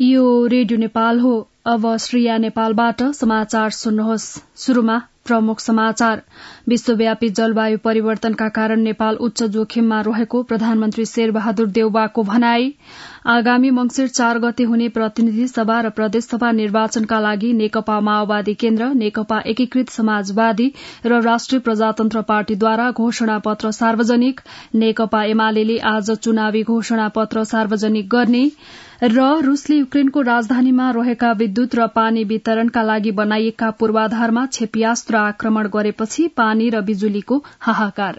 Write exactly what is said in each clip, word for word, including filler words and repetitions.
यो रेडियो नेपाल हो। अब श्रेया नेपालबाट समाचार सुन्नुहोस्। शुरूमा प्रमुख समाचार। विश्वव्यापी जलवायु परिवर्तनका कारण नेपाल उच्च जोखिममा रहेको प्रधानमन्त्री शेरबहादुर देउवाको भनाई। आगामी मंगिर चार गते हुने प्रतिनिधि सभा र प्रदेशसभा निर्वाचनका लागि नेकपा माओवादी केन्द्र, नेकपा एकीकृत समाजवादी र राष्ट्रिय प्रजातन्त्र पार्टीद्वारा घोषणा पत्र सार्वजनिक। नेकपा एमाले आज चुनावी घोषणा पत्र सार्वजनिक गर्ने र रूसले युक्रेनको राजधानीमा रहेका विद्युत र पानी वितरणका लागि बनाइएका पूर्वाधारमा क्षेप्यास्त्र आक्रमण गरेपछि पानी र बिजुलीको हाहाकार।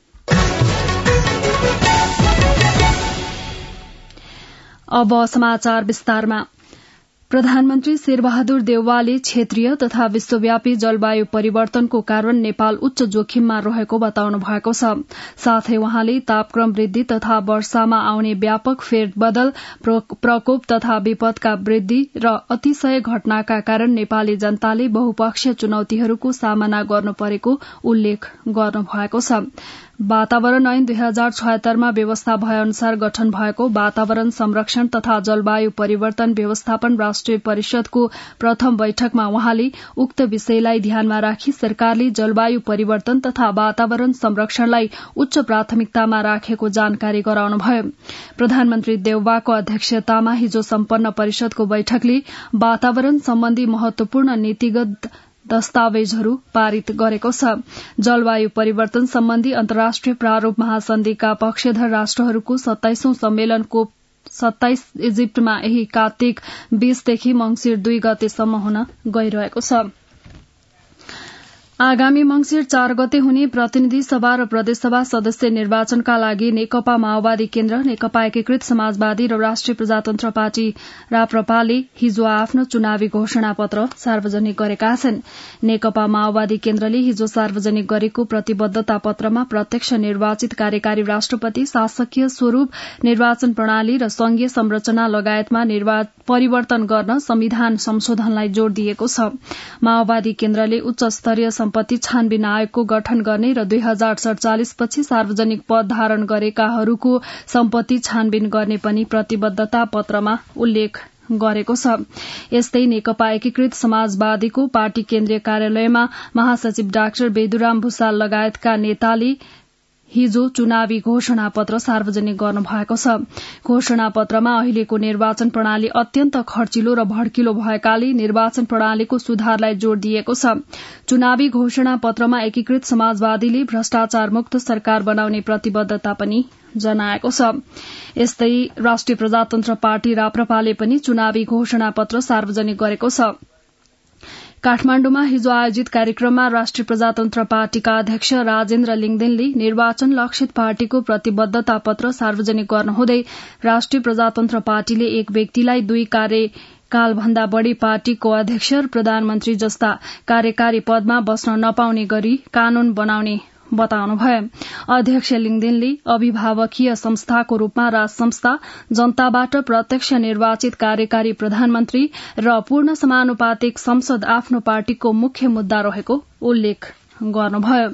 अब समाचार विस्तारमा। प्रधानमन्त्री शेरबहादुर देउवाले क्षेत्रीय तथा विश्वव्यापी जलवायु परिवर्तनको कारण नेपाल उच्च जोखिममा रहेको बताउनु भएको छ। साथै वहाँले तापक्रम वृद्धि तथा वर्षामा आउने व्यापक फेरबदल, प्रकोप तथा विपदका वृद्धि र अतिशय घटनाका कारण नेपाली जनताले बहुपक्षीय चुनौतीहरूको सामना गर्नु परेको उल्लेख गर्नु भएको छ। वातावरण ऐन दुई हजार छयत्तरमा व्यवस्था भए अनुसार गठन भएको वातावरण संरक्षण तथा जलवायु परिवर्तन व्यवस्थापन राष्ट्रिय परिषदको प्रथम बैठकमा वहाँले उक्त विषयलाई ध्यानमा राखी सरकारले जलवायु परिवर्तन तथा वातावरण संरक्षणलाई उच्च प्राथमिकतामा राखेको जानकारी गराउनुभयो। प्रधानमन्त्री देउवाको अध्यक्षतामा हिजो सम्पन्न परिषदको बैठकले वातावरण सम्बन्धी महत्वपूर्ण नीतिगत दस्तावेजहरू पारित गरेको छ। जलवायु परिवर्तन सम्बन्धी अन्तर्राष्ट्रिय प्रारूप महासन्धिका पक्षधर राष्ट्रहरूको सत्ताइसौं सम्मेलनको सत्ताइस इजिप्टमा यही कार्तिक बीसदेखि मंगिर दुई गतेसम्म हुन गइरहेको छ। आगामी मंगिर चार गते हुने प्रतिनिधि सभा र प्रदेशसभा सदस्य निर्वाचनका लागि नेकपा माओवादी केन्द्र, नेकपा एकीकृत समाजवादी र राष्ट्रिय प्रजातन्त्र पार्टी राप्रपाले हिजो आफ्नो चुनावी घोषणा पत्र सार्वजनिक गरेका छन्। नेकपा माओवादी केन्द्रले हिजो सार्वजनिक गरेको प्रतिबद्धता पत्रमा प्रत्यक्ष निर्वाचित कार्यकारी राष्ट्रपति, शासकीय स्वरूप निर्वाचन प्रणाली र संघीय संरचना लगायतमा परिवर्तन गर्न संविधान संशोधनलाई जोड़ दिएको छ। माओवादी केन्द्रले उच्च स्तरीय सम्पत्ति छानबिन आयोगको गठन गर्ने र दुई हजार सड़चालिस पछि सार्वजनिक पद धारण गरेकाहरूको सम्पत्ति छानबिन गर्ने पनि प्रतिबद्धता पत्रमा उल्लेख गरेको छ। यस्तै नेकपा एकीकृत समाजवादीको पार्टी केन्द्रीय कार्यालयमा महासचिव डाक्टर बेदुराम भूषाल लगायतका नेताले हिजो चुनावी घोषणा पत्र सार्वजनिक गर्नु भएको छ। घोषणा पत्रमा अहिलेको निर्वाचन प्रणाली अत्यन्त खर्चिलो र भड्किलो भएकाले निर्वाचन प्रणालीको सुधारलाई जोड़ दिएको छ। चुनावी घोषणा पत्रमा एकीकृत समाजवादीले भ्रष्टाचार मुक्त सरकार बनाउने प्रतिबद्धता पनि जनाएको छ। यस्तै राष्ट्रिय प्रजातन्त्र पार्टी राप्रपाले पनि चुनावी घोषणा पत्र सार्वजनिक गरेको छ। काठमाण्डुमा हिजो आयोजित कार्यक्रममा राष्ट्रिय प्रजातन्त्र पार्टीका अध्यक्ष राजेन्द्र लिङदेनले निर्वाचन लक्षित पार्टीको प्रतिबद्धता पत्र सार्वजनिक गर्नुहुँदै राष्ट्रिय प्रजातन्त्र पार्टीले एक व्यक्तिलाई दुई कार्यकालभन्दा बढ़ी पार्टीको अध्यक्ष र प्रधानमन्त्री जस्ता कार्यकारी पदमा बस्न नपाउने गरी कानून बनाउने बताउनुभयो। अध्यक्ष लिङदेनले अभिभावकीय संस्थाको रूपमा राज संस्था, जनताबाट प्रत्यक्ष निर्वाचित कार्यकारी प्रधानमन्त्री र पूर्ण समानुपातिक संसद आफ्नो पार्टीको मुख्य मुद्दा रहेको उल्लेख गर्नुभयो।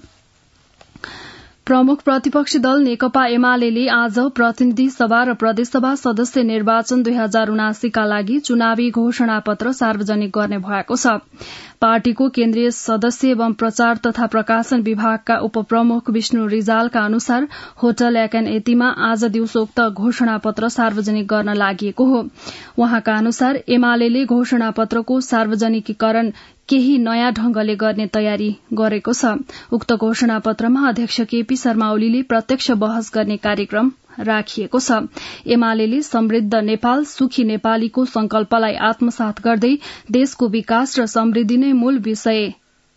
प्रमुख प्रतिपक्षी दल नेकपा एमाले आज प्रतिनिधि सभा र प्रदेशसभा सदस्य निर्वाचन दुई हजार उनासीका लागि चुनावी घोषणा पत्र सार्वजनिक गर्ने भएको छ। पार्टीको केन्द्रीय सदस्य एवं प्रचार तथा प्रकाशन विभागका उपप्रमुख विष्णु रिजालका अनुसार होटल एकेन एटीमा आज दिउँसो उक्त घोषणा पत्र सार्वजनिक गर्न लागि हो। उहाँका अनुसार एमाले घोषणा पत्रको सार्वजनिकीकरण केही नयाँ ढंगले गर्ने तयारी गरेको छ। उक्त घोषणा पत्रमा अध्यक्ष केपी शर्मा ओलीले प्रत्यक्ष बहस गर्ने कार्यक्रम राखिएको छ। एमाले समृद्ध नेपाल, सुखी नेपालीको संकल्पलाई आत्मसात गर्दै देशको विकास र समृद्धि नै मूल विषय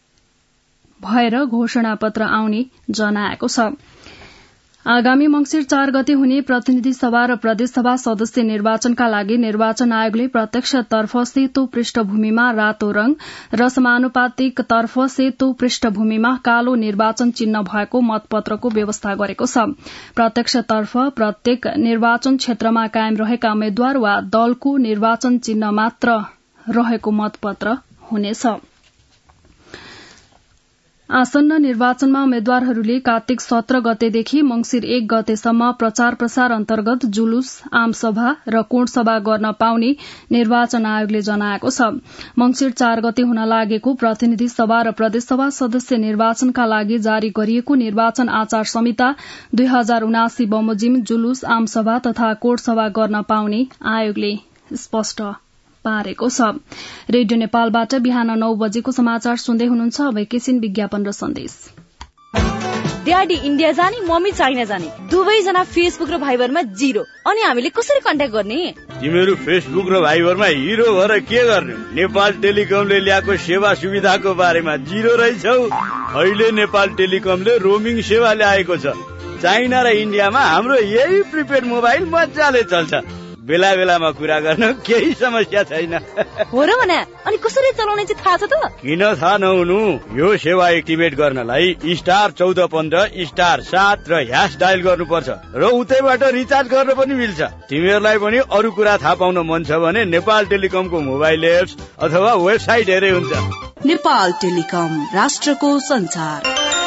भएर घोषणा पत्र आउने जनाएको छ। आगामी मंगिर चार गते हुने प्रतिनिधि सभा र प्रदेशसभा सदस्य निर्वाचनका लागि निर्वाचन आयोगले प्रत्यक्ष तर्फ सेतो पृष्ठभूमिमा रातो रंग र समानुपातिक तर्फ सेतो पृष्ठभूमिमा कालो निर्वाचन चिन्ह भएको मतपत्रको व्यवस्था गरेको छ। प्रत्यक्ष तर्फ प्रत्येक निर्वाचन क्षेत्रमा कायम रहेका उम्मेद्वार वा दलको निर्वाचन चिन्ह मात्र रहेको मतपत्र हुनेछ। आसन्न निर्वाचनमा उम्मेद्वारहरूले कार्तिक सत्र गतेदेखि मंगिर एक गतेसम्म प्रचार प्रसार अन्तर्गत जुलूस आमसभा र कोणसभा गर्न पाउने निर्वाचन आयोगले जनाएको छ। मंगिर चार गते हुन लागेको प्रतिनिधि सभा र प्रदेशसभा सदस्य निर्वाचनका लागि जारी गरिएको निर्वाचन आचार संहिता दुई हजार उनासी बमोजिम जुलूस आमसभा तथा कोणसभा गर्न पाउने आयोगले स्पष्ट पारेको छ। रेडियो नेपालबाट बिहान नौ बजेको समाचार सुन्दै हुनुहुन्छ। अब एकैछिन विज्ञापन र सन्देश। ड्याडी इन्डिया जाने, मम्मी चाइना जाने, दुवैजना फेसबुक र भाइबरमा जिरो। अनि हामीले कसरी कन्ट्याक्ट गर्ने? तिमीहरू फेसबुक र भाइबरमा हिरो भएर के गर्ने? नेपाल टेलिकमले ल्याएको सेवा सुविधाको बारेमा जिरो रहेछौ। अहिले नेपाल टेलिकमले रोमिङ सेवा ल्याएको छ। चाइना र इन्डियामा हाम्रो यही प्रिपेड मोबाइल मजाले चल्छ। बेला बेलामा कुरा गर्न केही समस्या छैन। हो र भने अनि कसरी चलाउने चाहिँ थाहा छ त? किन थाहा नहुनु? यो सेवा एक्टिभेट गर्नलाई स्टार चौध पन्ध्र स्टार सात र ह्यास डायल गर्नुपर्छ र उतैबाट रिचार्ज गर्न पनि मिल्छ। तिमीहरूलाई पनि अरू कुरा थाहा पाउन मन छ भने नेपाल टेलिकमको मोबाइल एप्स अथवा वेबसाइट हेरे हुन्छ। नेपाल टेलिकम, राष्ट्रको संचार।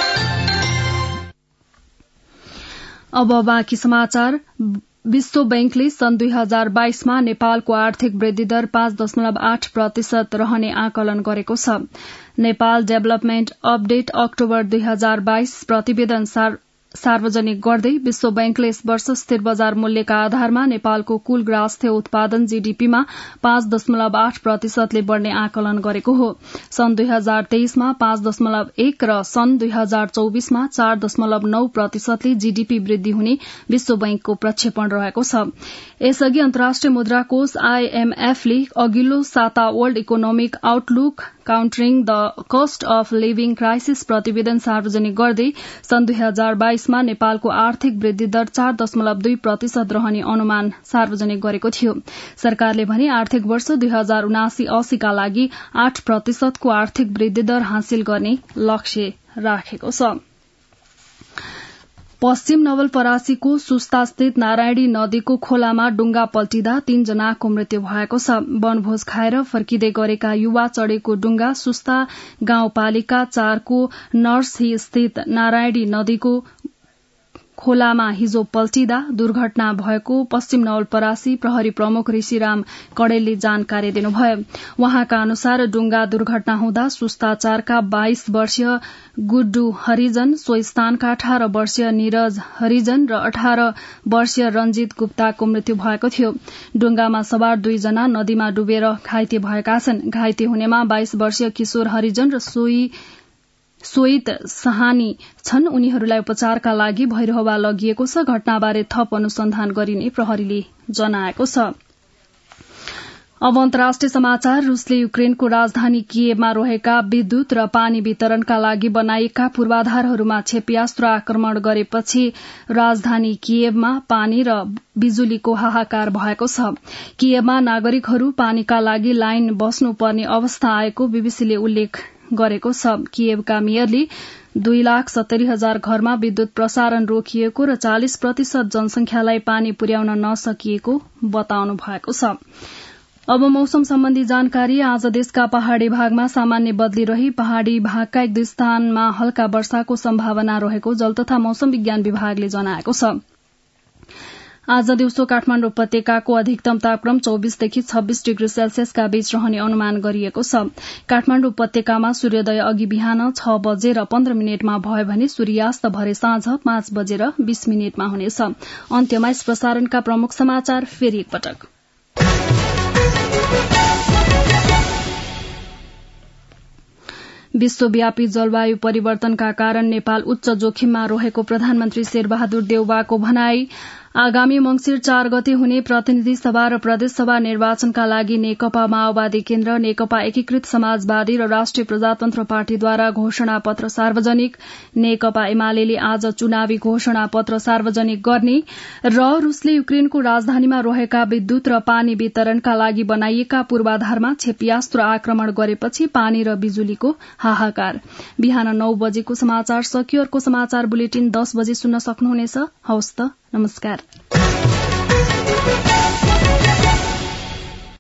अब बाँकी समाचार। विश्व बैंकले सन् दुई हजार बाइसमा नेपालको आर्थिक वृद्धि दर पाँच दशमलव आठ प्रतिशत रहने आकलन गरेको छ। नेपाल डेभलपमेन्ट अपडेट अक्टोबर दुई हजार बाइस प्रतिवेदन सार्वजनिक गर्दै विश्व बैंकले यस वर्ष स्थिर बजार मूल्यका आधारमा नेपालको कुल ग्रास्थ्य उत्पादन जीडीपीमा पाँच दशमलव आठ प्रतिशतले बढ़ने आकलन गरेको हो। सन् दुई हजार तेइसमा पाँच दशमलव एक र सन् दुई हजार चौबीसमा चार दशमलव नौ प्रतिशतले जीडीपी वृद्धि हुने विश्व बैंकको प्रक्षेपण रहेको छ। यसअघि अन्तर्राष्ट्रिय मुद्रा कोष आईएमएफले अघिल्लो साता world economic outlook countering the cost of living crisis प्रतिवेदन सार्वजनिक गर्दै सन् दुई हजार बाइसमा नेपालको आर्थिक वृद्धि दर चार दशमलव दुई प्रतिशत रहने अनुमान सार्वजनिक गरेको थियो। सरकारले भने आर्थिक वर्ष दुई हजार उनासी अस्सीका लागि आठ प्रतिशतको आर्थिक वृद्धि दर हासिल गर्ने लक्ष्य राखेको छ। पश्चिम नवलपरासीको सुस्तास्थित नारायणी नदीको खोलामा डुंगा पल्टिँदा तीनजनाको मृत्यु भएको छ। वनभोज खाएर फर्किँदै गरेका युवा चढ़ेको डुंगा सुस्ता गाउँपालिका चारको नर्सही स्थित नारायणी नदीको खोलामा हिजो पल्टिँदा दुर्घटना भएको पश्चिम नवलपरासी प्रहरी प्रमुख ऋषिराम कडेलले जानकारी दिनुभयो। उहाँका अनुसार डुंगा दुर्घटना हुँदा सुस्ताचारका बाइस वर्षीय गुड्डू हरिजन, सो स्थानका अठार वर्षीय निरज हरिजन र अठार वर्षीय रंजित गुप्ताको मृत्यु भएको थियो। डुंगामा सवार दुईजना नदीमा डुबेर घाइते भएका छन्। घाइते हुनेमा बाइस वर्षीय किशोर हरिजन र सोही सोहित सहानी छन्। उनीहरूलाई उपचारका लागि भैरहवा लगिएको छ। घटनाबारे थप अनुसन्धान गरिने प्रहरीले जनाएको छ। अब अन्तर्राष्ट्रिय समाचार। रूसले युक्रेनको राजधानी किएभमा रहेका विद्युत र पानी वितरणका लागि बनाइएका पूर्वाधारहरूमा क्षेप्यास्त्र आक्रमण गरेपछि राजधानी किएभमा पानी र बिजुलीको हाहाकार भएको छ। किएभमा नागरिकहरू पानीका लागि लाइन बस्नुपर्ने अवस्था आएको बीबीसीले उल्लेख गरेको छ। किएभका मेयरले दुई लाख सत्तरी हजार घरमा विद्युत प्रसारण रोकिएको र चालिस प्रतिशत जनसंख्यालाई पानी पुर्याउन नसकिएको बताउनु भएको छ। अब मौसम सम्बन्धी जानकारी। आज देशका पहाड़ी भागमा सामान्य बदली रही पहाड़ी भागका एक दुई स्थानमा हल्का वर्षाको सम्भावना रहेको जल तथा मौसम विज्ञान विभागले जनाएको छ। आज दिउँसो काठमाडौँ उपत्यकाको अधिकतम तापक्रम चौबीसदेखि छब्बीस डिग्री सेल्सियसका बीच रहने अनुमान गरिएको छ। काठमाडौँ उपत्यकामा सूर्योदय अघि बिहान छ बजेर पन्ध्र मिनटमा भयो भने सूर्यास्त भरे साँझ पाँच बजेर बीस मिनटमा हुनेछ। अन्त्यमा यस प्रसारणका प्रमुख समाचार फेरि एकपटक। विश्वव्यापी जलवायु परिवर्तनका कारण नेपाल उच्च जोखिममा रहेको प्रधानमन्त्री शेरबहादुर देउवाको भनाई। आगामी मंगिर चार गते हुने प्रतिनिधि सभा र प्रदेशसभा निर्वाचनका लागि नेकपा माओवादी केन्द्र, नेकपा एकीकृत समाजवादी र राष्ट्रिय प्रजातन्त्र पार्टीद्वारा घोषणा पत्र सार्वजनिक। नेकपा एमाले आज चुनावी घोषणा पत्र सार्वजनिक गर्ने र रूसले युक्रेनको राजधानीमा रहेका विद्युत र पानी वितरणका लागि बनाइएका पूर्वाधारमा क्षेप्यास्त्र आक्रमण गरेपछि पानी र बिजुलीको हाहाकार। बिहान नौ बजेको समाचार सकियो। अर्को समाचार बुलेटिन दस बजे सुन्न सक्नुहुनेछ। हवस् त, नमस्कार।